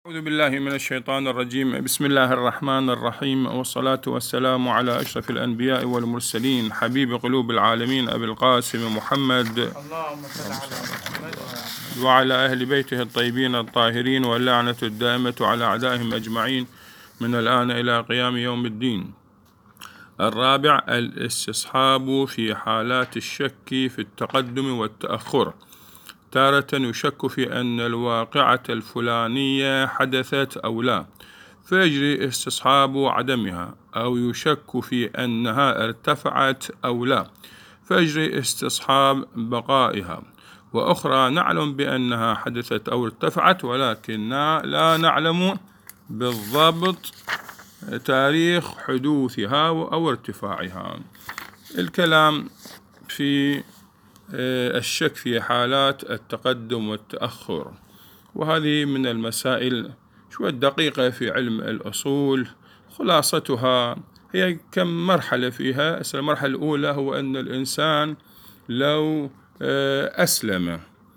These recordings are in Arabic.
أعوذ بالله من الشيطان الرجيم. بسم الله الرحمن الرحيم، والصلاة والسلام على أشرف الأنبياء والمرسلين، حبيب قلوب العالمين أبي القاسم محمد، اللهم صل على محمد وعلى أهل بيته الطيبين الطاهرين، واللعنة الدائمة على أعدائهم أجمعين من الآن إلى قيام يوم الدين. الرابع، الاستصحاب في حالات الشك في التقدم والتأخر. تارة يشك في أن الواقعة الفلانية حدثت أو لا، فيجري استصحاب عدمها، أو يشك في أنها ارتفعت أو لا، فيجري استصحاب بقائها. وأخرى نعلم بأنها حدثت أو ارتفعت، ولكن لا نعلم بالضبط تاريخ حدوثها أو ارتفاعها. الكلام في الشك في حالات التقدم والتأخر، وهذه من المسائل شوية دقيقة في علم الأصول. خلاصتها هي كم مرحلة فيها. المرحلة الأولى هو أن الإنسان لو أسلم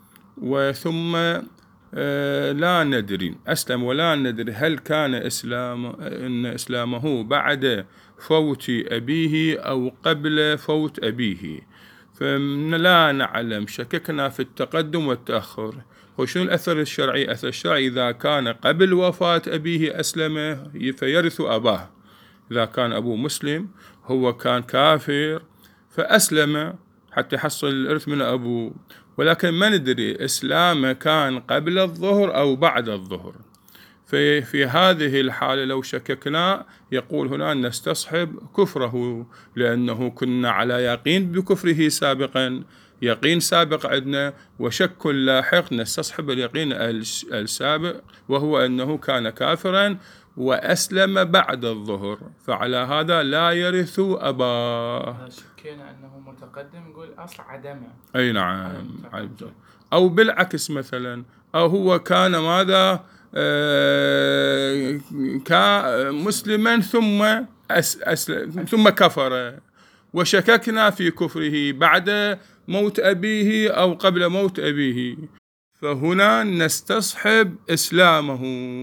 وثم لا ندري، أسلم ولا ندري هل كان إسلامه بعد فوت أبيه أو قبل فوت أبيه، فلا نعلم، شككنا في التقدم والتأخر. وشنو الأثر الشرعي؟ أثر الشرعي إذا كان قبل وفاة أبيه أسلم فيرث أباه. إذا كان أبوه مسلم هو كان كافر فأسلم حتى يحصل الإرث من أبوه، ولكن ما ندري إسلامه كان قبل الظهر أو بعد الظهر. في هذه الحالة لو شككنا يقول هنا نستصحب كفره، لأنه كنا على يقين بكفره سابقا، يقين سابق عندنا، وشك لاحق نستصحب اليقين السابق، وهو أنه كان كافرا وأسلم بعد الظهر، فعلى هذا لا يرث أباه. شكينا أنه متقدم نقول أصل عدمه. أي نعم. أو بالعكس مثلا، أو هو كان ماذا مسلما ثم كفر، وشككنا في كفره بعد موت أبيه أو قبل موت أبيه، فهنا نستصحب إسلامه،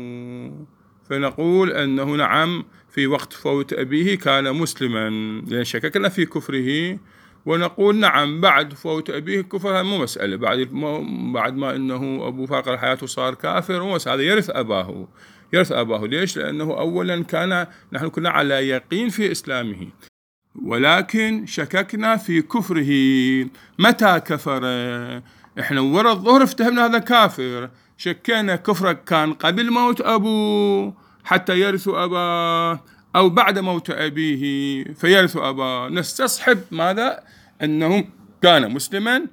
فنقول أنه نعم في وقت فوت أبيه كان مسلما لأن شككنا في كفره، ونقول نعم بعد فوت أبيه كفر مو مسألة، بعد ما أنه أبو فاقر حياته صار كافر هذا يرث أباه. ليش؟ لأنه أولا نحن كنا على يقين في إسلامه، ولكن شككنا في كفره. متى كفر؟ إحنا وراء الظهر افتهمنا هذا كافر، شكينا كفره كان قبل موت أبوه حتى يرث أباه أو بعد موت أبيه فيرث أباه. نستصحب ماذا؟ أنه كان مسلما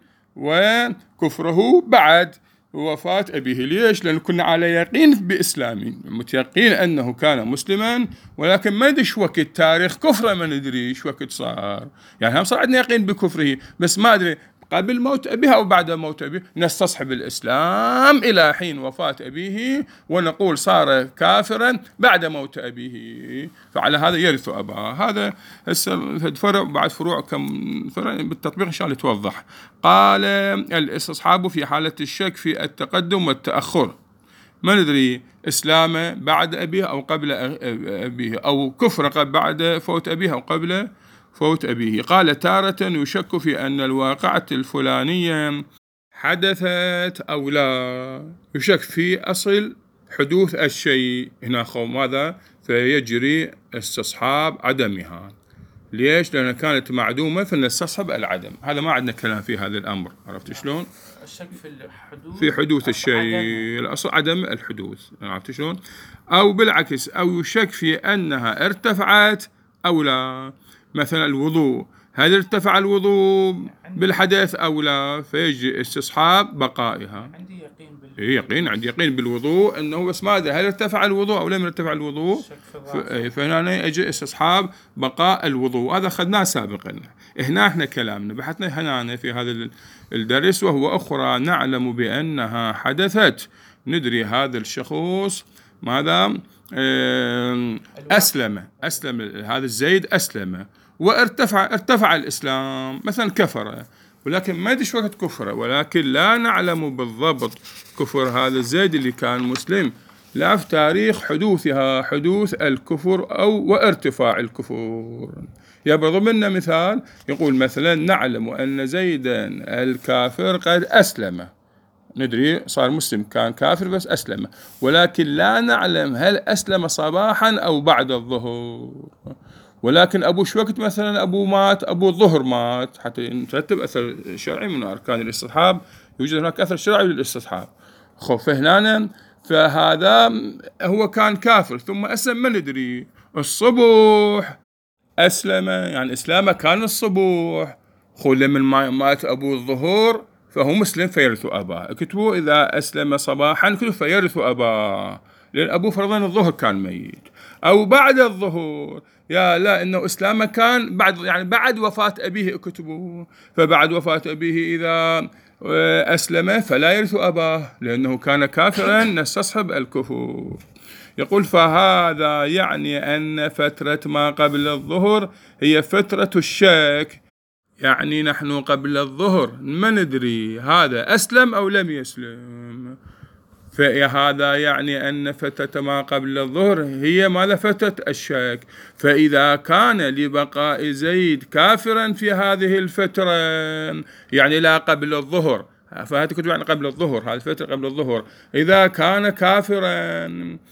وكفره بعد وفاة أبيه. ليش؟ لأن كنا على يقين بإسلامه، متيقين أنه كان مسلما، ولكن ما ندري شو وقت تاريخ كفره، ما ندري شو وقت صار، يعني هم صار عندنا يقين بكفره بس ما أدري قبل موت أبيه أو بعد موت أبيه. نستصحب الإسلام إلى حين وفاة أبيه، ونقول صار كافرا بعد موت أبيه، فعلى هذا يرث أباه. هذا فرع بعد فروع كم فرع بالتطبيق إن شاء الله توضح. قال الاستصحاب في حالة الشك في التقدم والتأخر، ما ندري إسلامه بعد أبيه أو قبل أبيه، أو كفر بعد فوت أبيه أو قبل فوت أبيه. قال تارة يشك في أن الواقعة الفلانية حدثت أو لا، يشك في أصل حدوث الشيء هنا ماذا؟ فيجري استصحاب عدمها. ليش؟ لأنها كانت معدومة فنستصحب العدم. هذا ما عندنا كلام في هذا الأمر. عرفت شلون؟ الشك في حدوث الشيء، الأصل عدم الحدوث. عرفت شلون؟ أو بالعكس، أو يشك في أنها ارتفعت أو لا. مثلا الوضوء، هل ارتفع الوضوء بالحدث أو لا؟ فيجي استصحاب بقائها. عندي يقين بالوضوء أنه بس ماذا؟ هل ارتفع الوضوء أو لم يرتفع الوضوء؟ فهنا يجي استصحاب بقاء الوضوء. هذا أخذناه سابقا. هنا احنا كلامنا بحثنا هنا في هذا الدرس، وهو أخرى نعلم بأنها حدثت. ندري هذا الشخص ماذا؟ أسلم هذا الزيد أسلم وارتفع الإسلام، مثلا كفر، ولكن ما ندري وقت كفره، ولكن لا نعلم بالضبط كفر هذا الزيد اللي كان مسلم لا في تاريخ حدوثها، حدوث الكفر وارتفاع الكفر. يبرز منا مثال، يقول مثلا: نعلم أن زيدا الكافر قد أسلم، ندري صار مسلم، كان كافر بس أسلم، ولكن لا نعلم هل أسلم صباحا أو بعد الظهر. ولكن أبو شوكت مثلا أبو مات، أبو الظهر مات، حتى نرتب أثر شرعي من أركان الاستصحاب، يوجد هناك أثر شرعي للاستصحاب. فهنا فهذا هو كان كافر ثم أسلم، ما ندري الصبح أسلم، يعني إسلامه كان الصبح. لمن مات أبو الظهور فهو مسلم فيرث أباه، كتبوا إذا أسلم صباحا كتبوا فيرث أباه، لأن أبوه فرضا الظهر كان ميت. أو بعد الظهور، يا لا إنه إسلامه كان بعد، يعني بعد وفاة أبيه، كتبوا فبعد وفاة أبيه إذا أسلم فلا يرث أباه لأنه كان كافرا، نستصحب الكفر. يقول: فهذا يعني أن فترة ما قبل الظهر هي فترة الشك، يعني نحن قبل الظهر ما ندري هذا أسلم أو لم يسلم، فهذا يعني أن فترة ما قبل الظهر هي ماذا؟ فترة الشك. فإذا كان لبقاء زيد كافرا في هذه الفترة، يعني لا قبل الظهر، فهذا كتب يعني قبل الظهر، هذه الفترة قبل الظهر، إذا كان كافرا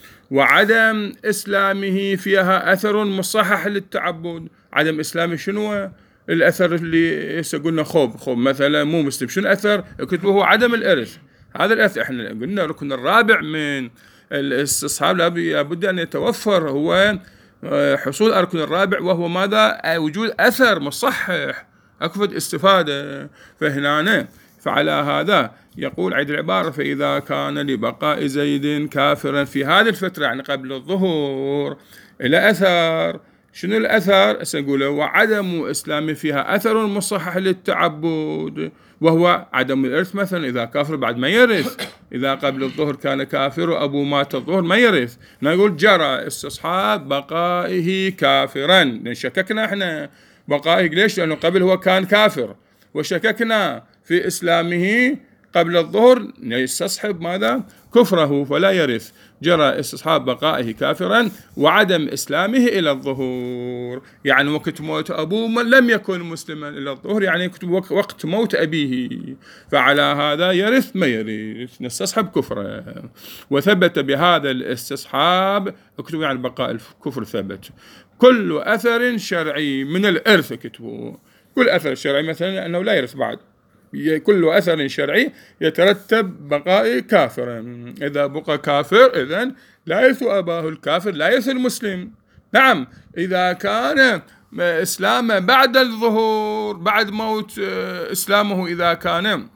وعدم إسلامه فيها أثر مصحح للتعبد. عدم إسلامه شنو الأثر اللي قلنا؟ خوب مثلا مو مسلم، شنو أثر؟ كتبه هو عدم الإرث. هذا الإرث احنا قلنا الركن الرابع من الاستصحاب لابد أن يتوفر، هو حصول الركن الرابع، وهو ماذا؟ وجود أثر مصحح، أكفد استفادة. فهنا فعلى هذا يقول عيد العبارة: فإذا كان لبقاء زيد كافرا في هذه الفترة، يعني قبل الظهور، إلى أثر. شنو الأثر؟ سنقول وعدم إسلام فيها أثر مصحح للتعبد، وهو عدم الإرث. مثلا إذا كافر بعد ما يرث، إذا قبل الظهر كان كافر وأبو مات الظهر ما يرث، نقول جرى استصحاب بقائه كافرا، شككنا احنا بقائه. ليش؟ لأنه قبل هو كان كافر، وشككنا في إسلامه قبل الظهر، يستصحب ماذا؟ كفره فلا يرث. جرى استصحاب بقائه كافرا وعدم إسلامه إلى الظهور، يعني وقت موت أبوه لم يكن مسلما إلى الظهور، يعني وقت موت أبيه، فعلى هذا يرث ما يرث، نستصحب كفره. وثبت بهذا الاستصحاب، اكتبوا يعني بقاء الكفر ثبت كل أثر شرعي من الإرث، كتبوا كل أثر شرعي، مثلا أنه لا يرث بعد، كل أثر شرعي يترتب بقاء كافرا. إذا بقى كافر إذن لا يرث أباه، الكافر لا يرث المسلم. نعم، إذا كان إسلامه بعد الظهور، بعد موت إسلامه، إذا كان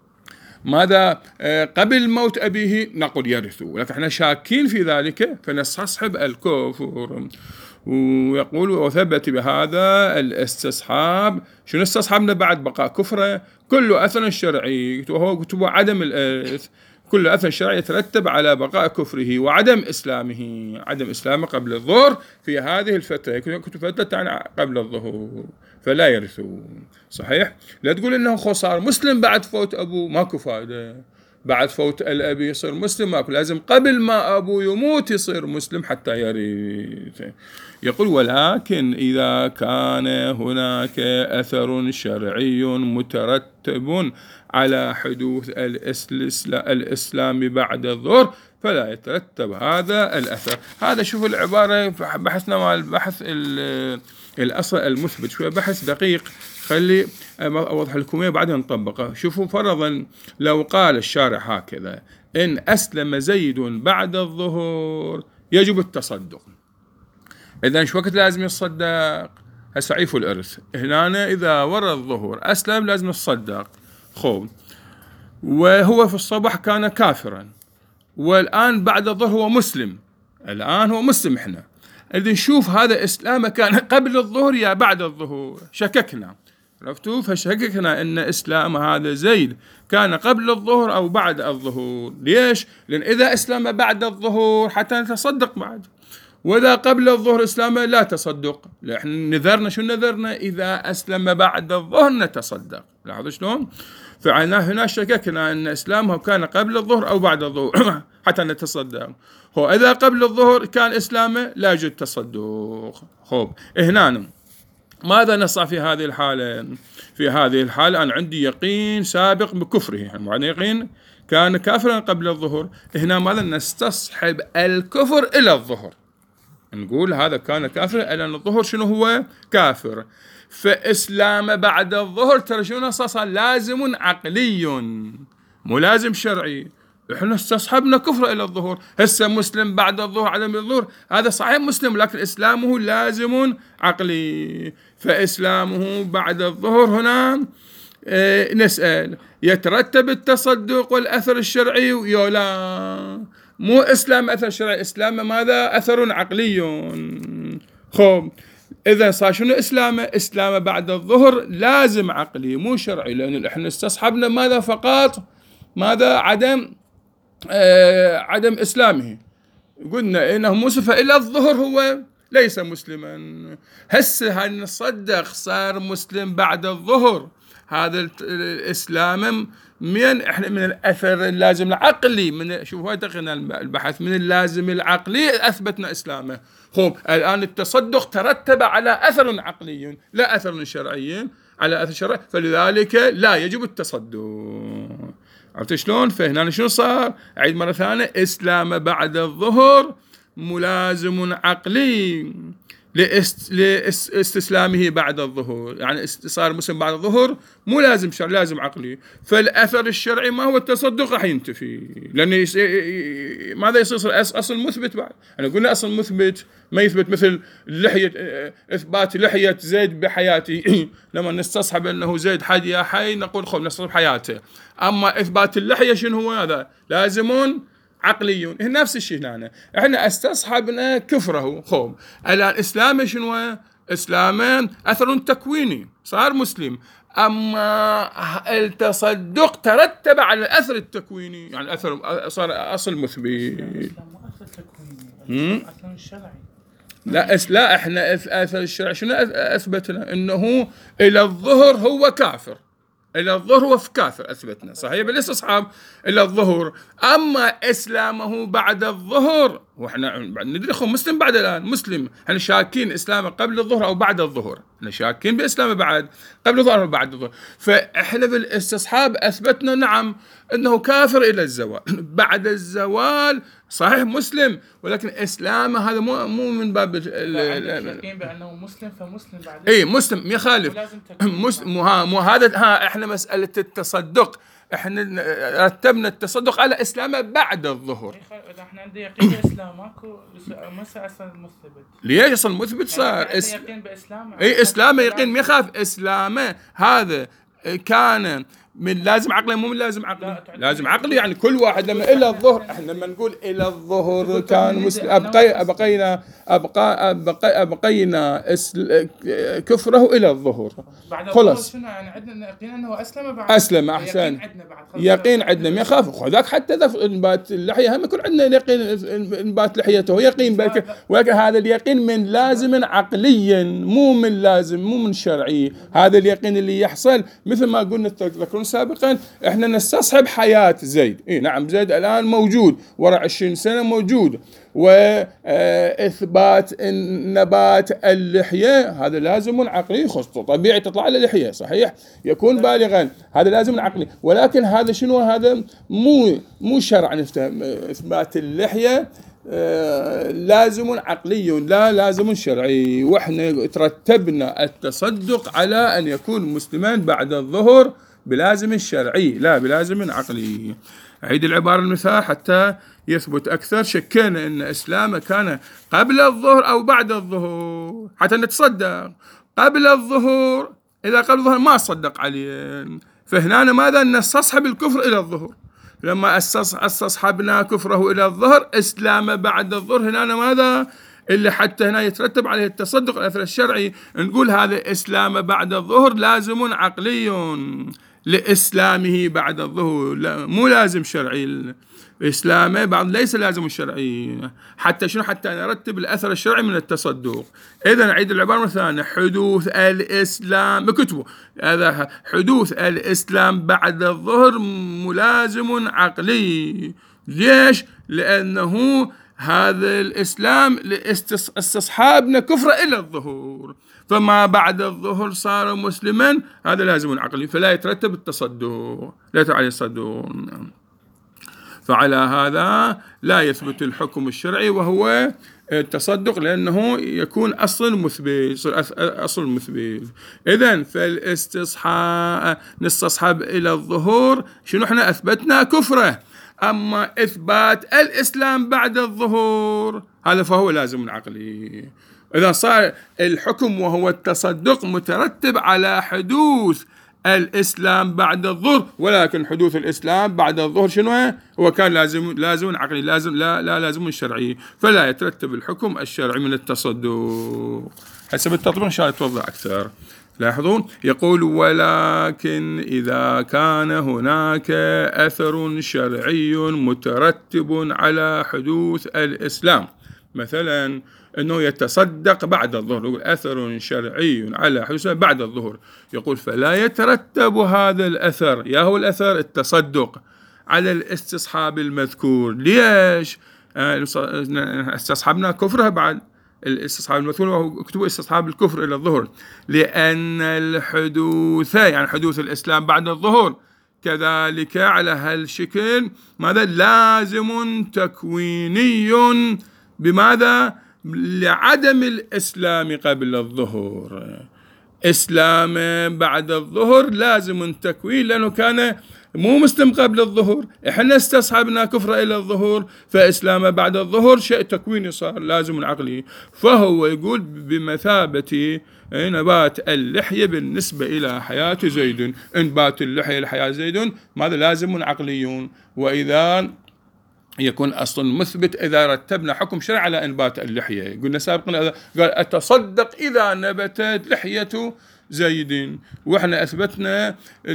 ماذا قبل موت أبيه، نقول يرث، ولكن احنا شاكين في ذلك فنستصحب الكفر. ويقول: وثبت بهذا الاستصحاب، شنو استصحبنا بعد بقاء كفره؟ كل أثر شرعي، وهو كتب عدم الإرث، كل أثر شرعي يترتب على بقاء كفره وعدم إسلامه، عدم إسلامه قبل الظهر في هذه الفترة، كتب فترة قبل الظهور، فلا يرثون. صحيح؟ لا تقول إنه صار مسلم بعد فوت أبوه، ماكو فائدة. بعد فوت الأبي يصير مسلم ماكو، لازم قبل ما أبوه يموت يصير مسلم حتى يرث. يقول: ولكن إذا كان هناك أثر شرعي مترتب على حدوث الإسلام بعد الظهر فلا يترتب هذا الأثر. هذا شوفوا العبارة، بحثنا مع البحث الأصل المثبت، شوية بحث دقيق، خلي أوضح لكم إياه بعدين نطبقه. شوفوا، فرضا لو قال الشارع هكذا: إن أسلم زيد بعد الظهور يجب التصدق، إذن شو وقت لازم يتصدق؟ هسه عيفوا الإرث هنا، إذا ورى الظهور أسلم لازم يتصدق. وهو في الصباح كان كافرا، والآن بعد الظهر هو مسلم، الآن هو مسلم. إحنا إذن نشوف هذا إسلامه كان قبل الظهر يا بعد الظهور، شككنا، عرفتوا؟ فشككنا أن إسلام هذا زيد كان قبل الظهر أو بعد الظهور. ليش؟ لأن إذا أسلم بعد الظهور حتى نتصدق بعد، وإذا قبل الظهر إسلامه لا تصدق. احنا نذرنا شو نذرنا؟ إذا أسلم بعد الظهر نتصدق. لاحظوا شلون؟ فهنا شككنا أن إسلامه كان قبل الظهر أو بعد الظهر حتى نتصدق. هو إذا قبل الظهر كان إسلامه لا يجوز التصدق. خب هنا ماذا نصنع في هذه الحالة؟ في هذه الحالة أنا عندي يقين سابق بكفره، يعني يقين كان كافرا قبل الظهر. هنا ماذا نستصحب الكفر إلى الظهر، نقول هذا كان كافر إلى أن الظهر شنو هو؟ كافر. فإسلام بعد الظهر ترى شنو نصصها؟ لازم عقلي مو لازم شرعي. احنا استصحبنا كفر الى الظهور. هسه مسلم بعد الظهر عدم الظهور، هذا صحيح مسلم لكن اسلامه لازم عقلي. فاسلامه بعد الظهر هنا نسأل يترتب التصدق والاثر الشرعي يا لا؟ مو اسلام اثر شرعي، اسلام ماذا؟ اثر عقلي. خب اذا صار شنو اسلامه؟ اسلامه بعد الظهر لازم عقلي مو شرعي، لان احنا استصحبنا ماذا فقط؟ ماذا؟ عدم إسلامه. قلنا إنه مسلم فإلى الظهر هو ليس مسلما. هسه هل نصدق صار مسلم بعد الظهر؟ هذا الإسلام من إحنا من الأثر اللازم العقلي، من شوفوا دقنا البحث من اللازم العقلي أثبتنا إسلامه. خب الآن التصدق ترتب على أثر عقلي لا أثر شرعي، على أثر شرعي، فلذلك لا يجب التصدق. عرفت شلون؟ فهنا شنو صار؟ أعيد مرة ثانية، إسلام بعد الظهر ملازم عقلي لاستسلامه بعد الظهور، يعني صار مسلم بعد الظهر مو لازم شرعي، لازم عقلي. فالأثر الشرعي ما هو التصدق راح ينتفي، لأن ماذا يصير؟ أصل مثبت بعد. أنا قلنا أصل مثبت ما يثبت، مثل لحية، إثبات لحية زيد بحياتي لما نستصحب أنه زيد حي يا حي نقول خب نستصحب حياته. أما إثبات اللحية شنو هو؟ هذا لازم عقلي. نفس الشيء هنا احنا استصحبنا كفره. خب الان اسلامه شنو؟ اسلامه اثر تكويني صار مسلم، اما التصدق ترتب على الاثر التكويني، يعني اثر صار اصل مثبت. اصلا الشرعي لا احنا اثر الشرع شنو اثبتنا؟ انه الى الظهر هو كافر، إلى الظهر هو كافر أثبتنا صحيح بالاستصحاب إلى الظهر. أما إسلامه بعد الظهر وإحنا ندري خو مسلم بعد الآن مسلم، إحنا شاكين إسلامه قبل الظهر أو بعد الظهر، إحنا شاكين بإسلامه بعد قبل الظهر أو بعد الظهر. فإحنا بالاستصحاب أثبتنا نعم أنه كافر إلى الزوال. بعد الزوال صحيح مسلم، ولكن إسلامه هذا مو من باب اليقين بأنه مسلم، فمسلم بعد إيه مسلم يخالف مسلم. مو هذا احنا مسألة التصدق احنا رتبنا التصدق على إسلامه بعد الظهر. إذا احنا عندنا يقين بإسلام ماكو مسا أصل مثبت. ليش أصل مثبت صار؟ يقين بإسلامه. إيه إسلامه يقين ما يخاف. إسلامه هذا كان من لازم عقلي مو من لازم عقلي؟ لازم عقلي، يعني كل واحد لما إلى الظهر، احنا لما نقول إلى الظهر كان مسلم أبقينا كفره إلى الظهر. خلاص يعني عندنا يقين أنه أسلم بعد. أسلم أحسن. يقين عندنا ما يخاف. وذاك حتى إذا انبات اللحية هم يكون عندنا يقين انبات لحيته يقين، ولكن هذا اليقين من لازم عقليا مو من لازم مو من شرعي. هذا اليقين اللي يحصل مثل ما قلنا تذكرون سابقا احنا نستصحب حياة زيد. إيه نعم زيد الآن موجود ورا 20 سنة موجود، وإثبات نبات اللحية هذا لازم عقلي، خص طبيعي تطلع له لحية صحيح يكون بالغا، هذا لازم عقلي. ولكن هذا شنو؟ هذا مو شرع نفتهم. إثبات اللحية لازم عقلي لا لازم شرعي. واحنا ترتبنا التصدق على أن يكون مسلمان بعد الظهر بلازم شرعي لا بلازم عقلي. أعيد العبارة المثال حتى يثبت أكثر. شكينا أن إسلامه كان قبل الظهر أو بعد الظهر حتى نتصدق. قبل الظهر، إذا قبل الظهر ما صدق عليه، فهنا ماذا؟ نستصحب الكفر إلى الظهر. لما استصحبنا كفره إلى الظهر إسلامه بعد الظهر، هنا ماذا؟ اللي حتى هنا يترتب عليه التصدق الأثر الشرعي، نقول هذا إسلام بعد الظهر لازم عقلي لإسلامه بعد الظهر، مو لازم شرعي. إسلامه بعض ليس لازم الشرعي. حتى شنو؟ حتى نرتب الأثر الشرعي من التصدق. إذا نعيد العبارة مرة ثانية: حدوث الإسلام بكتبه هذا حدوث الإسلام بعد الظهر ملازم عقلي. ليش؟ لأنه هذا الإسلام استصحابنا كفر إلى الظهور، فما بعد الظهر صار مسلما، هذا لازم عقلي، فلا يترتب التصدق، لا يترتب عليه التصدق. فعلى هذا لا يثبت الحكم الشرعي وهو التصدق، لأنه يكون أصل مثبت، أصل مثبت. إذن فالاستصحاب نستصحب إلى الظهور، شنو احنا أثبتنا كفره. أما إثبات الإسلام بعد الظهور هذا فهو لازم عقلي. إذا صار الحكم وهو التصدق مترتب على حدوث الإسلام بعد الظهر، ولكن حدوث الإسلام بعد الظهر شنو هو؟ كان لازم عقلي، لا لازم شرعي، فلا يترتب الحكم الشرعي من التصدق. حسب التطبيق إن شاء الله توضح أكثر. لاحظون يقول: ولكن إذا كان هناك أثر شرعي مترتب على حدوث الإسلام، مثلا أنه يتصدق بعد الظهر، يقول أثر شرعي على حدوث بعد الظهر، يقول فلا يترتب هذا الأثر، يا هو الأثر التصدق، على الاستصحاب المذكور. ليش؟ استصحابنا كفرها بعد الاستصحاب المذكور، وهو اكتبوا استصحاب الكفر إلى الظهر، لأن الحدوث يعني حدوث الإسلام بعد الظهر كذلك على هالشكل ماذا؟ لازم تكويني. بماذا؟ لعدم الإسلام قبل الظهور. إسلام بعد الظهر لازم تكوين، لأنه كان مو مسلم قبل الظهور، إحنا استصحبنا كفر إلى الظهور، فإسلام بعد الظهر شيء تكويني صار لازم عقلي. فهو يقول بمثابة نبات اللحية بالنسبة إلى حياة زيد، انبات اللحية لحياة زيد ماذا؟ لازم عقلي. وإذا يكون أصل مثبت إذا رتبنا حكم شرعي على إنبات اللحية. قلنا سابقا قال أتصدق إذا نبتت لحية زيد، وإحنا أثبتنا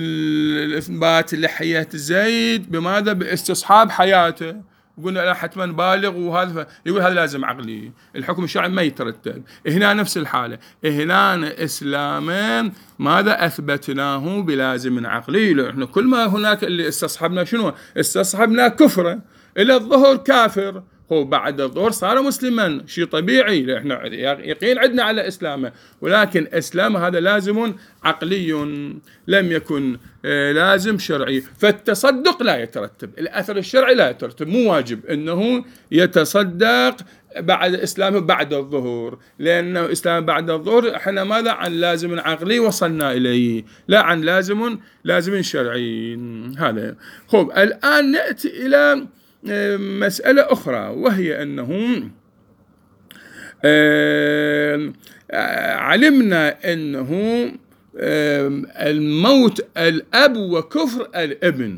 إثبات لحية زيد بماذا؟ باستصحاب حياته، قلنا لا حتما بالغ، وهذا يقول هذا لازم عقلي، الحكم الشرعي ما يترتب. هنا نفس الحالة، هنا إسلاما ماذا؟ أثبتناه بلازم عقلي، لأنه كل ما هناك اللي استصحبنا شنو؟ استصحبنا كفره إلى الظهر كافر، هو بعد الظهر صار مسلما، شيء طبيعي، لأن يقين عندنا على إسلامه، ولكن إسلام هذا لازم عقلي لم يكن لازم شرعي. فالتصدق لا يترتب، الأثر الشرعي لا يترتب، مو واجب أنه يتصدق بعد إسلامه بعد الظهور، لأنه إسلام بعد الظهر احنا ماذا؟ عن لازم عقلي وصلنا إليه، لا عن لازم شرعي. هذا خب. الآن نأتي إلى مسألة أخرى، وهي أنه علمنا أنه الموت الأب وكفر الابن،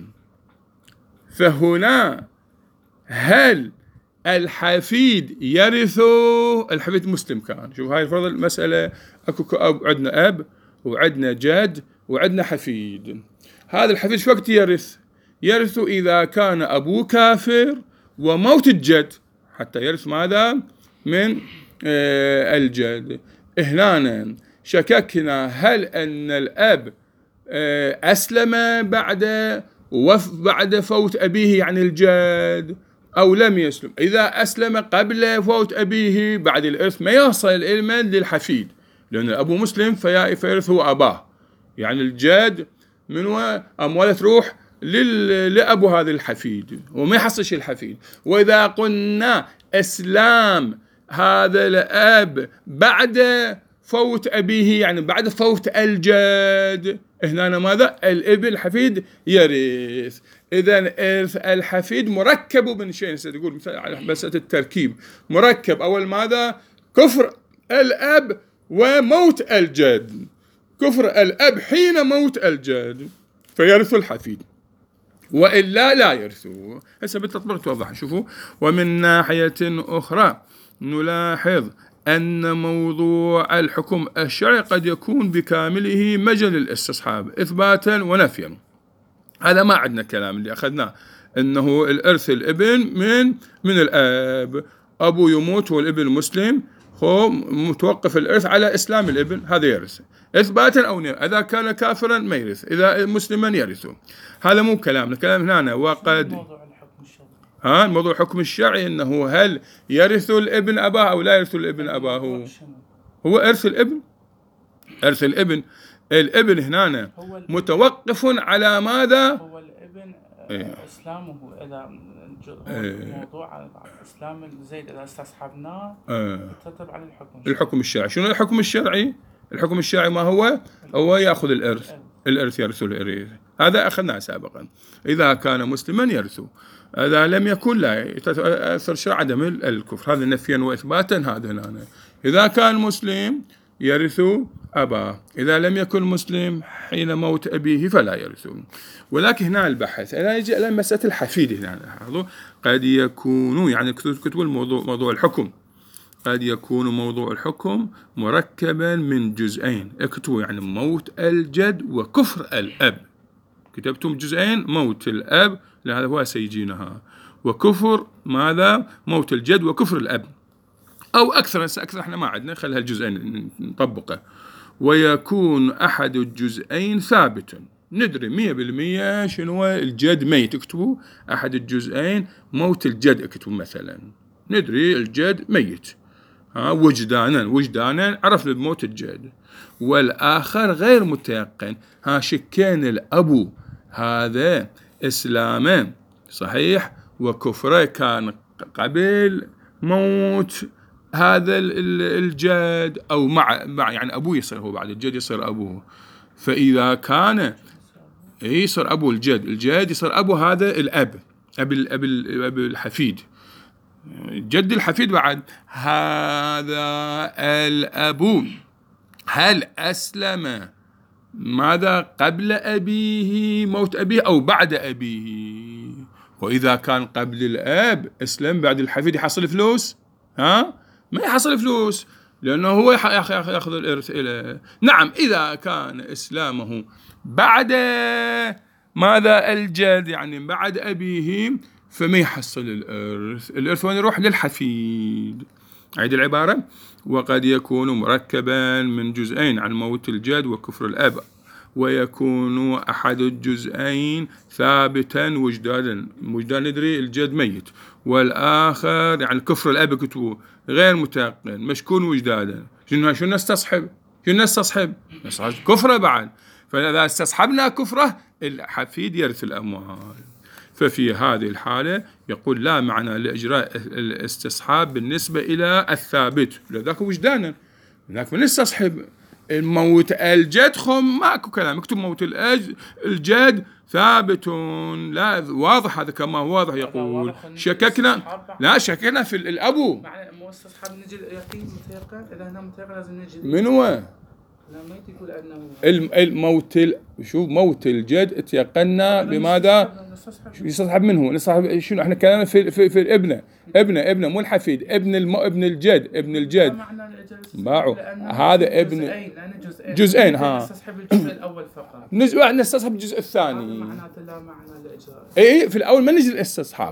فهنا هل الحفيد يرث؟ الحفيد مسلم كان، شوف هاي الفرض المسألة، أكو عندنا أب وعندنا جد وعندنا حفيد. هذا الحفيد شو وقت يرث إذا كان أبوه كافر وموت الجد، حتى يرث ماذا؟ من الجد. هنا شككنا هل أن الأب أسلم بعد فوت أبيه يعني الجد أو لم يسلم. إذا أسلم قبل فوت أبيه بعد الإرث ما يصل الإلما للحفيد، لأن الأبو مسلم فيرث هو أباه، يعني الجد من أمواله تروح لأبو هذا الحفيد وما يحصلش الحفيد. وإذا قلنا إسلام هذا الأب بعد فوت أبيه يعني بعد فوت الجد، هنا ماذا؟ الابن الحفيد يرث. إذن إرث الحفيد مركب من شيء، تقول مثلا على مسألة التركيب مركب، أول ماذا؟ كفر الأب وموت الجد، كفر الأب حين موت الجد فيرث الحفيد، وإلا لا يرثوا. هسه بالتطبيق توضح. شوفوا، ومن ناحية أخرى نلاحظ أن موضوع الحكم الشرعي قد يكون بكامله مجال الاستصحاب إثباتا ونفيا. هذا ما عندنا كلام اللي أخذناه أنه الإرث الابن من الأب، أبو يموت والابن مسلم، هو متوقف الإرث على إسلام الابن، هذا يرث إثباتا أو نفيا. إذا كان كافرا ما يرث، إذا مسلما يرثه. هذا مو كلامنا، كلام هنا وقد موضوع الحكم الشرعي أنه هل يرث الابن أباه أو لا يرث الابن أباه. هو إرث الابن، إرث الابن هنا متوقف على ماذا؟ هو الابن إسلامه، إذا موضوع إسلام زيد إذا استصحبناه ترتب على الحكم الشرعي. شنو الحكم الشرعي؟ الحكم الشرعي ما هو؟ هو يأخذ الإرث يرث الإرث، هذا أخذناه سابقا. إذا كان مسلما يرث، إذا لم يكن لا يتأثر شرع عدم الكفر، هذا نفيا وإثباتا. هذا هنا إذا كان مسلم يرث أباه، إذا لم يكن مسلم حين موت أبيه فلا يرث. ولكن هنا البحث أنا يجي إلى مسألة الحفيد. هنا قد يكون يعني كتب الموضوع، موضوع الحكم قد يكون موضوع الحكم مركبا من جزئين. اكتبوا يعني موت الجد وكفر الأب، كتبتم جزئين، موت الأب هذا هو سيجينها، وكفر ماذا؟ موت الجد وكفر الأب، أو أكثر احنا ما عندنا، خلي هالجزئين نطبقه. ويكون أحد الجزئين ثابتا، ندري 100% شنو الجد ميت، اكتبوا أحد الجزئين موت الجد، اكتبوا مثلا ندري الجد ميت وجدانا عرفنا بموت الجد، والآخر غير متيقن، شكين الأبو هذا إسلامه صحيح وكفره كان قبل موت هذا الجد، أو مع يعني أبوه يصير هو بعد الجد يصير أبوه. فإذا كان يصير أبو الجد يصير أبو هذا الأب، أب الحفيد، جد الحفيد بعد هذا الأبو هل أسلم ماذا قبل أبيه موت أبيه أو بعد أبيه؟ وإذا كان قبل الأب أسلم بعد الحفيد يحصل فلوس؟ ما يحصل فلوس، لأنه هو يأخذ الإرث إليه. نعم إذا كان إسلامه بعد ماذا الجد يعني بعد أبيه فما يحصل الإرث وين يروح؟ للحفيد. عيد العبارة. وقد يكون مركبا من جزئين عن موت الجد وكفر الأب، ويكون أحد الجزئين ثابتا وجدانا ندري الجد ميت، والآخر يعني كفر الأب كتبه غير متيقن مشكون وجدادا. شو نستصحب كفره بعد، فإذا استصحبنا كفره الحفيد يرث الأموال. ففي هذه الحالة يقول لا معنى لإجراء الاستصحاب بالنسبة إلى الثابت، لذلك وجدانا، لكن من استصحب الموت الجد ماكو كلام، اكتب موت الجد ثابت، لا واضح هذا كما واضح. يقول شككنا في الأبو، معنى مو استصحاب نجي يقين متيقن، إذا هنا متيقن لازم نجي من هو يقول أنه موت الجد تيقنا بماذا؟ يستصحب منه، نستصحب شنو؟ احنا كلامنا في الابنه، ابنه مو الحفيد، ابن الجد باعوا هذا ابن جزئين نستصحب الجزء الأول فقط، نستصحب الجزء الثاني. معناته لا معنى لإجراء في الأول ما نجي الاستصحاب،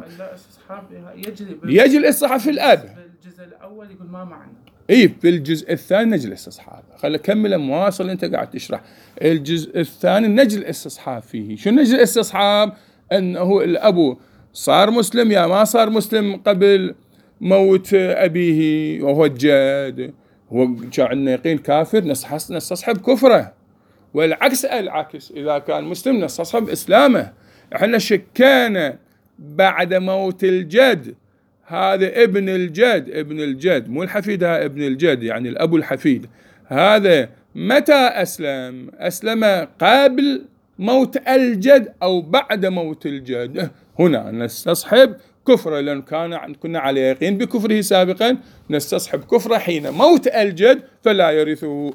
يجي الاستصحاب في الأب. الجزء الأول يقول ما معنى في الجزء الثاني نجي الاستصحاب. خلي كمل مواصل، انت قاعد تشرح الجزء الثاني نجي الاستصحاب فيه. شو نجي الاستصحاب؟ انه الابو صار مسلم يا ما صار مسلم قبل موت ابيه، وهو الجد هو عندنا يقين كافر نستصحب كفره، والعكس اذا كان مسلم نستصحب اسلامه. احنا شكينا بعد موت الجد، هذا ابن الجد مو الحفيد، هذا ابن الجد يعني الأب الحفيد، هذا متى أسلم قبل موت الجد أو بعد موت الجد؟ هنا نستصحب كفره، لأن كنا على يقين بكفره سابقا، نستصحب كفره حين موت الجد فلا يرثه.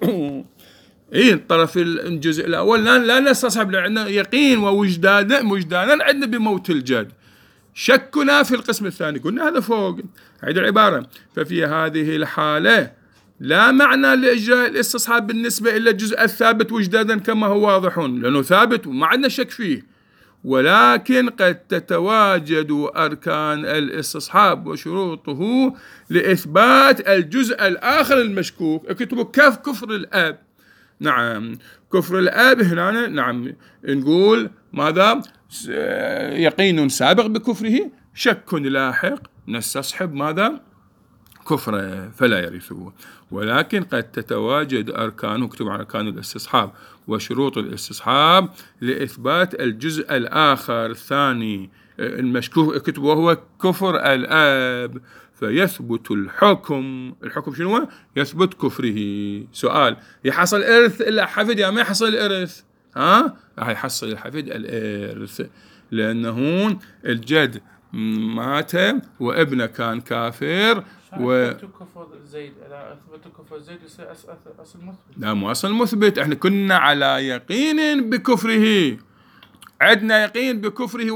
الطرف الجزء الأول لا نستصحب، لأننا يقين ووجدانا عندنا بموت الجد. شكنا في القسم الثاني قلنا هذا فوق. عيد العبارة. ففي هذه الحالة لا معنى لإجراء الاستصحاب بالنسبة إلى الجزء الثابت وجدادا كما هو واضح، لأنه ثابت وما عندنا شك فيه، ولكن قد تتواجد أركان الاستصحاب وشروطه لإثبات الجزء الآخر المشكوك. اكتبوا كفر الآب. نعم، كفر الآب هنا نعم نقول ماذا؟ يقين سابق بكفره، شك لاحق، نستصحب ماذا؟ كفره فلا يرثه. ولكن قد تتواجد أركان، اكتب عن أركان الاستصحاب وشروط الاستصحاب لإثبات الجزء الآخر الثاني المشكوك، اكتب وهو كفر الآب، فيثبت الحكم. الحكم شنو هو؟ يثبت كفره. سؤال: يحصل إرث إلا حفيد يا ما يحصل الإرث؟ راح يحصل الحفيد الإرث، لأنه الجد مات وابنه كان كافر كفر زيد. إذا أثبت كفر زيد يصير أصل مثبت. لا، مو أصل مثبت، احنا كنا على يقين بكفره، عندنا يقين بكفره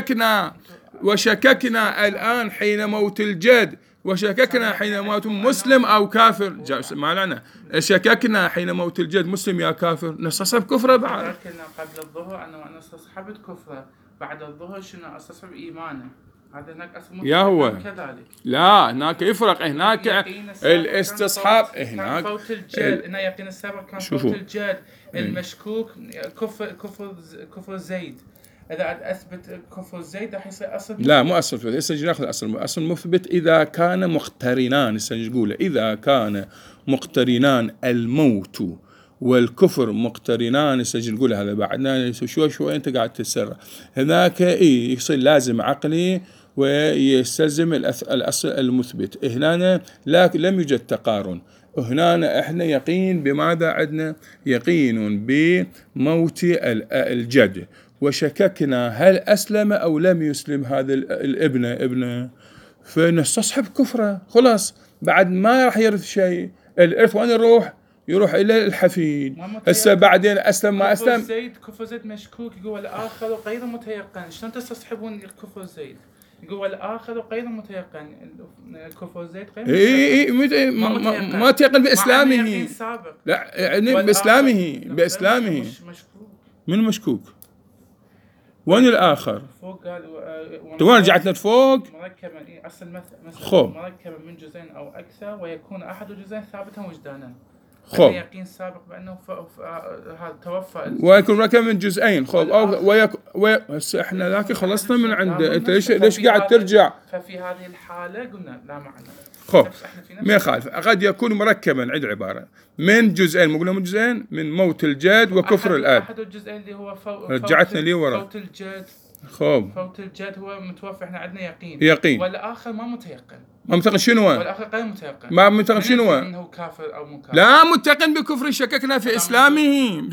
وشككنا الآن حين موت الجد، وشككنا حين موت مسلم أو كافر. ما لنا شككنا حين موت الجد مسلم يا كافر، نستصحب كفره بعد. لكن قبل الظهر أنا استصحبت كفره، بعد الظهر شنو استصحب إيمانه. هذا هناك أصل يا هو كذلك. لا، هناك يفرق. هناك الاستصحاب هناك فوت الجد، هنا يقين السابق كان فوت الجد المشكوك كفر زيد. إذا أثبت كفر زيد راح يصير أصل لا، مو أصل مثبت. هسه ناخذ أصل مثبت إذا كان مقترنان. هسه نقول إذا كان مقترنان الموت والكفر مقترنان. هسه نقول هذا بعدنا شوي أنت قاعد تسرع. هناك يصير لازم عقلي ويستلزم الأصل المثبت. هنا لم يوجد تقارن. هنا احنا يقين بماذا؟ عندنا يقين بموت الجد، وشككنا هل أسلم أو لم يسلم هذا الابن، فنستصحب كفره. خلاص، بعد ما راح يرث شيء. الإرث وين يروح إلى الحفيد. هسه بعدين أسلم ما أسلم. كفر زيد مشكوك، يقول الآخر غير متيقن. شلون تستصحبون كفر زيد؟ يقول الآخر غير متيقن. كفر زيد غير متيقن. ما تيقن بإسلامه. لا، يعني بإسلامه من مشكوك. وين الآخر؟ فوق قال وين رجعتنا فوق؟ مركبا أصل مثل مركبا من جزئين أو أكثر، ويكون أحد الجزئين ثابتا وجدانا. يقين سابق بأنه هذا توفى، ويكون مركب من جزئين. هسه احنا لكن خلصنا من عنده. انت ليش قاعد ترجع؟ ففي هذه الحالة قلنا لا معنى. ما يخالف، قد يكون مركبا. عند عبارة من جزئين، مو قلنا من جزئين، من موت الجد وكفر الآب. أحد الجزئين اللي هو رجعتنا لي ورا. فوت الجد. فوت الجد هو متوفى، احنا عندنا يقين. والآخر ما متيقن. ما متيقن شنو؟ والآخر غير متيقن. ما متيقن شنو؟ انه كافر او مو كافر. لا، متيقن بكفر. شككنا في اسلامه.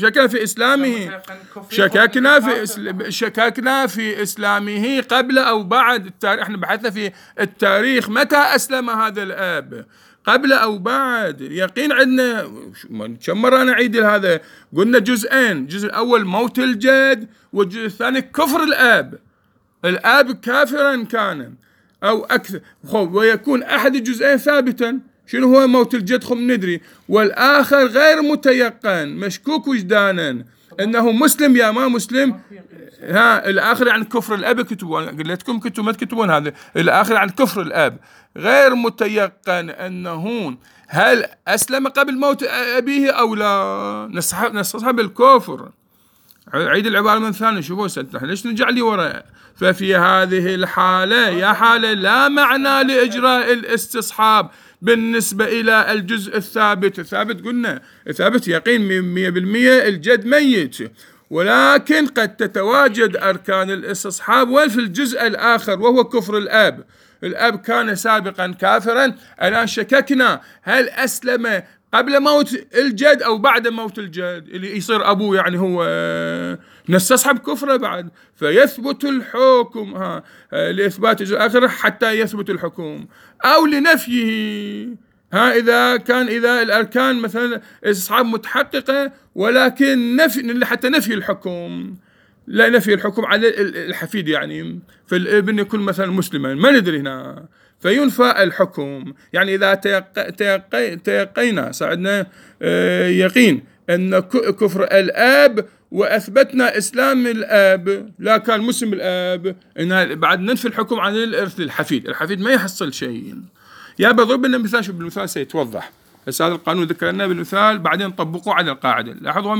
شككنا في اسلامه قبل او بعد التاريخ. احنا بحثنا في التاريخ متى اسلم هذا الاب، قبل او بعد. يقين عندنا. كم مرة انا اعيد هذا؟ قلنا جزئين. الجزء الاول موت الجد، والجزء الثاني كفر الاب كافرا كان أو أكثر. ويكون أحد الجزئين ثابتا. شنو هو؟ موت الجد ندري، والآخر غير متيقن مشكوك وجدانا أنه مسلم يا ما مسلم. الآخر عن كفر الأب. كتبون، قلت لكم كتبوا ما تكتبون هذا. الآخر عن كفر الأب غير متيقن أنه هل أسلم قبل موت أبيه أو لا. نستصحب الكفر. عيد العبارة من ثاني. شوفوا نحن ليش نرجع لي وراء. ففي هذه الحالة يا حالة لا معنى لإجراء الاستصحاب بالنسبة إلى الجزء الثابت. قلنا ثابت يقين 100% الجد ميت، ولكن قد تتواجد أركان الاستصحاب وفي الجزء الآخر وهو كفر الآب. الآب كان سابقا كافرا، الآن شككنا هل أسلم قبل موت الجد أو بعد موت الجد اللي يصير أبوه، يعني هو نستصحب كفره بعد. فيثبت الحكم لإثبات الجزء الآخر حتى يثبت الحكم، أو لنفيه. إذا الأركان مثلا استصحاب متحققة، ولكن حتى نفي الحكم. لا، نفي الحكم على الحفيد، يعني فالابن يكون مثلا مسلما، ما ندري هنا، فينفى الحكم. يعني إذا تيقينا، صعدنا يقين أن كفر الأب وأثبتنا إسلام الأب، لا كان مسلم الأب، إن بعد ننفي الحكم عن الإرث للحفيد. الحفيد ما يحصل شيء. يا بضرب لنا مثال، شوف بالمثال سيتوضح. هذا القانون ذكرناه بالمثال، بعدين طبقوه على القاعدة. لاحظوا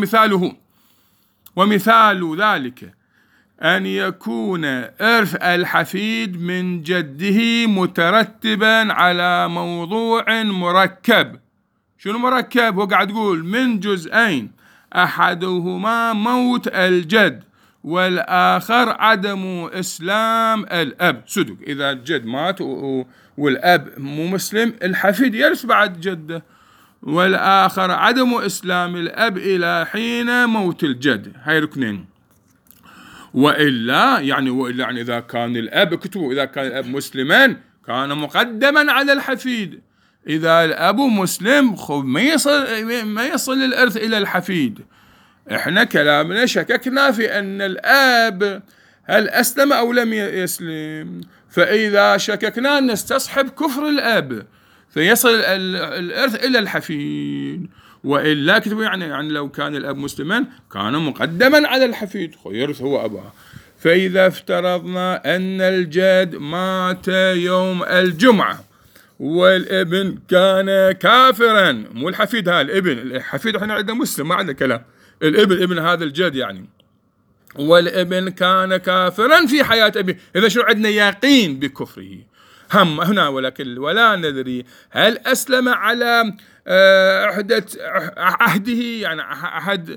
ومثال ذلك أن يكون إرث الحفيد من جده مترتبا على موضوع مركب. شنو مركب؟ هو قاعد يقول من جزئين، أحدهما موت الجد والآخر عدم إسلام الأب. صدق إذا الجد مات والأب مو مسلم، الحفيد يرث بعد جده، والآخر عدم إسلام الأب إلى حين موت الجد. هاي ركنين. وإلا يعني إذا كان الأب، اكتبوا، إذا كان الأب مسلما كان مقدما على الحفيد. إذا الأب مسلم ما يصل الإرث إلى الحفيد. إحنا كلامنا شككنا في أن الأب هل أسلم أو لم يسلم، فإذا شككنا نستصحب كفر الأب فيصل الإرث إلى الحفيد. وإلا كتبوا يعني لو كان الأب مسلما كان مقدما على الحفيد، يرث هو أباه. فإذا افترضنا أن الجد مات يوم الجمعة والابن كان كافرا، مو الحفيد، الحفيد احنا عندنا مسلم ما عندنا كلام، ابن هذا الجد يعني، والابن كان كافرا في حياة أبيه، إذا شو عندنا يقين بكفره هم هنا. ولكن ولا ندري هل أسلم على عهده، يعني عهد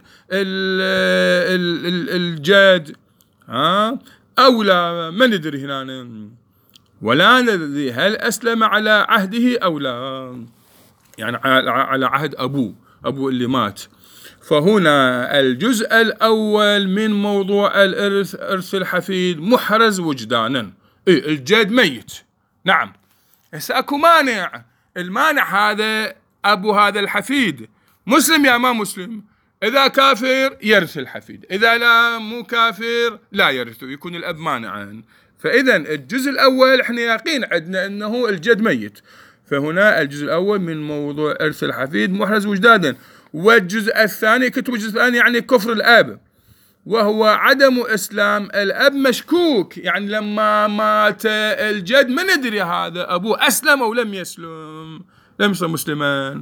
الجد أو لا، ما ندري هنا. ولا ندري هل أسلم على عهده أو لا، يعني على عهد أبوه اللي مات. فهنا الجزء الأول من موضوع الإرث، إرث الحفيد، محرز وجدانا. الجد ميت، نعم، هسه أكو مانع. المانع هذا أبو هذا الحفيد مسلم يا ما مسلم. إذا كافر يرث الحفيد، إذا لا مو كافر لا يرث، يكون الأب مانعا. فإذا الجزء الأول احنا يقين عندنا أنه الجد ميت، فهنا الجزء الأول من موضوع إرث الحفيد محرز وجدادا. والجزء الثاني، كتب الجزء الثاني يعني كفر الأب، وهو عدم إسلام الأب مشكوك، يعني لما مات الجد ما ندري هذا أبوه أسلم أو لم يسلم مسلما.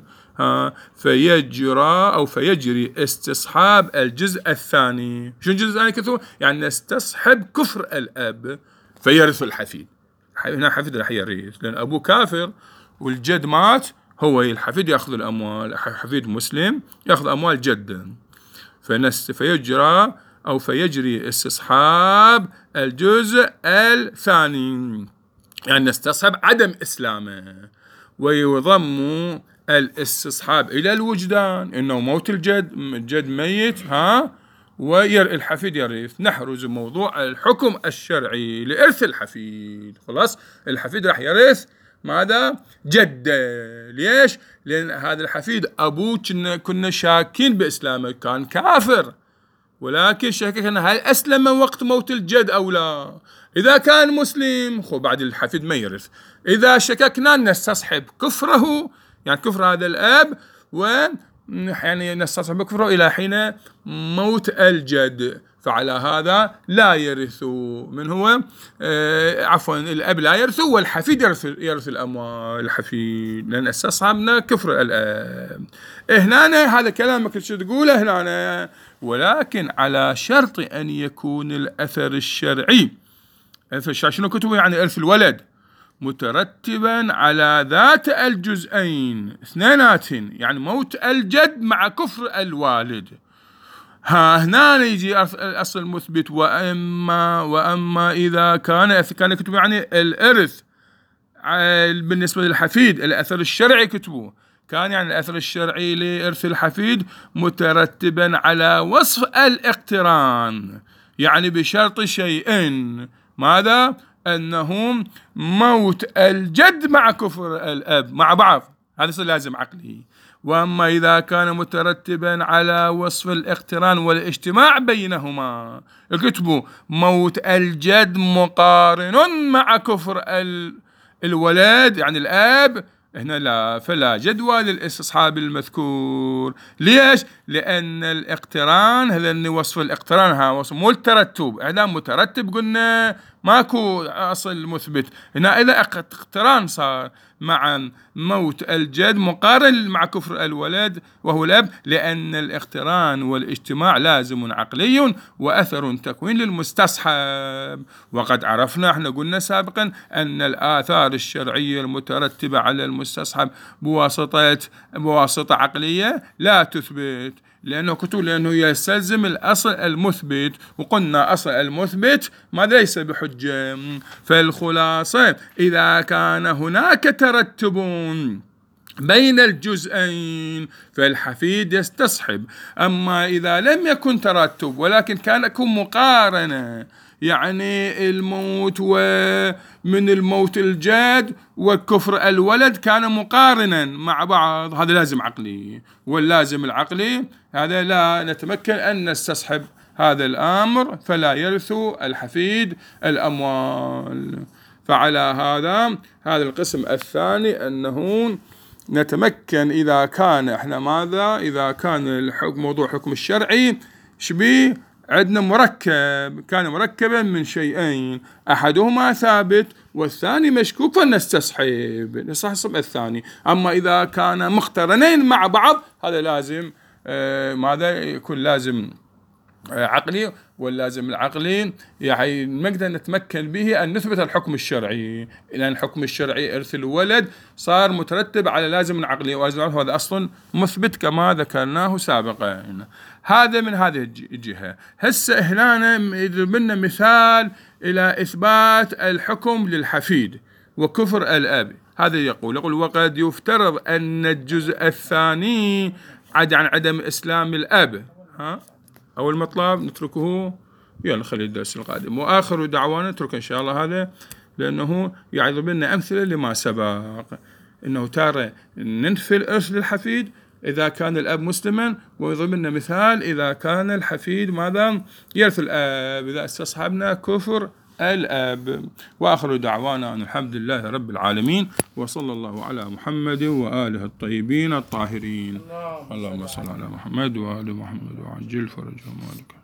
فيجري استصحاب الجزء الثاني. شو الجزء الثاني كتبوا؟ يعني نستصحب كفر الأب فيرث الحفيد. هنا حفيد راح يرث لأن أبوه كافر والجد مات، هو الحفيد يأخذ الأموال، حفيد مسلم يأخذ أموال جده. فيجري استصحاب الجزء الثاني، يعني نستصحب عدم إسلامه، ويضم الاستصحاب إلى الوجدان إنه موت الجد ميت الحفيد يرث. نحرز موضوع الحكم الشرعي لإرث الحفيد. خلاص الحفيد راح يرث ماذا؟ جده. ليش؟ لأن هذا الحفيد أبوه كنا شاكين بإسلامه، كان كافر، ولكن شككنا هل أسلم وقت موت الجد أو لا. إذا كان مسلم بعد الحفيد ما يرث. إذا شككنا نستصحب كفره، يعني كفر هذا الأب، يعني نستصحب كفره إلى حين موت الجد، فعلى هذا لا يرث من هو الأب لا يرث، والحفيد يرث الأموال الحفيد، لأن استصحبنا كفر الأب. هنا هذا كلامك شو تقوله هنا، ولكن على شرط أن يكون الأثر الشرعي. شنو كتبه؟ يعني إرث الولد مترتبا على ذات الجزئين اثنيناتهم، يعني موت الجد مع كفر الوالد. هنا يجي الأصل المثبت. وأما إذا كان كتبه يعني الإرث بالنسبة للحفيد، الأثر الشرعي كتبه كان يعني الأثر الشرعي لإرث الحفيد مترتبا على وصف الاقتران، يعني بشرط شيئين، ماذا؟ أنهم موت الجد مع كفر الأب مع بعض، هذا لازم عقلي. وأما إذا كان مترتبا على وصف الاقتران والاجتماع بينهما، اكتبوا موت الجد مقارن مع كفر الولد، يعني الأب هنا لا، فلا جدوى للاستصحاب المذكور. ليش؟ لأن الاقتران، هذا وصف الاقتران، ها وصف مو الترتب. هذا مترتب قلنا ماكو أصل مثبت. هنا إذا اقتران صار مع موت الجد مقارن مع كفر الولد وهو الأب، لأن الاقتران والاجتماع لازم عقلي وأثر تكوين للمستصحب. وقد عرفنا، احنا قلنا سابقا، أن الآثار الشرعية المترتبة على المستصحب بواسطة عقلية لا تثبت، لأنه يستلزم الأصل المثبت، وقلنا أصل المثبت ما ليس بحجة. فالخلاصة إذا كان هناك ترتب بين الجزئين فالحفيد يستصحب. أما إذا لم يكن ترتب ولكن كان مقارنة، يعني الموت ومن الموت الجد وكفر الولد كان مقارنا مع بعض، هذا لازم عقلي، واللازم العقلي هذا لا نتمكن أن نستصحب هذا الأمر، فلا يرث الحفيد الأموال. فعلى هذا القسم الثاني أنه نتمكن إذا كان احنا ماذا؟ إذا كان الحكم موضوع حكم الشرعي شبيه عندنا مركب، كان مركبا من شيئين، أحدهما ثابت والثاني مشكوك، فنستصحب الثاني. أما إذا كان مقترنين مع بعض هذا لازم ماذا يكون؟ لازم عقلي، واللازم العقلي يعني نقدر نتمكن به أن نثبت الحكم الشرعي، لأن الحكم الشرعي إرث الولد صار مترتب على لازم العقلي، وهذا أصل مثبت كما ذكرناه سابقا. هذا من هذه الجهة. هسه هنا يضرب لنا مثال إلى إثبات الحكم للحفيد وكفر الأب. هذا يقول وقد يفترض أن الجزء الثاني عن عدم إسلام الأب. أو المطلب نتركه، يلا خلي الدرس القادم. وآخر دعوانا نترك إن شاء الله هذا، لأنه يضرب لنا أمثلة لما سبق، إنه تارة ننفي الإرث للحفيد إذا كان الأب مسلما، ويضرب لنا مثال إذا كان الحفيد ماذا؟ يرث الأب إذا استصحبنا كفر الأب. وآخر دعوانا أن الحمد لله رب العالمين، وصلى الله على محمد وآله الطيبين الطاهرين. اللهم صل على محمد وآل محمد وعجل فرجهم.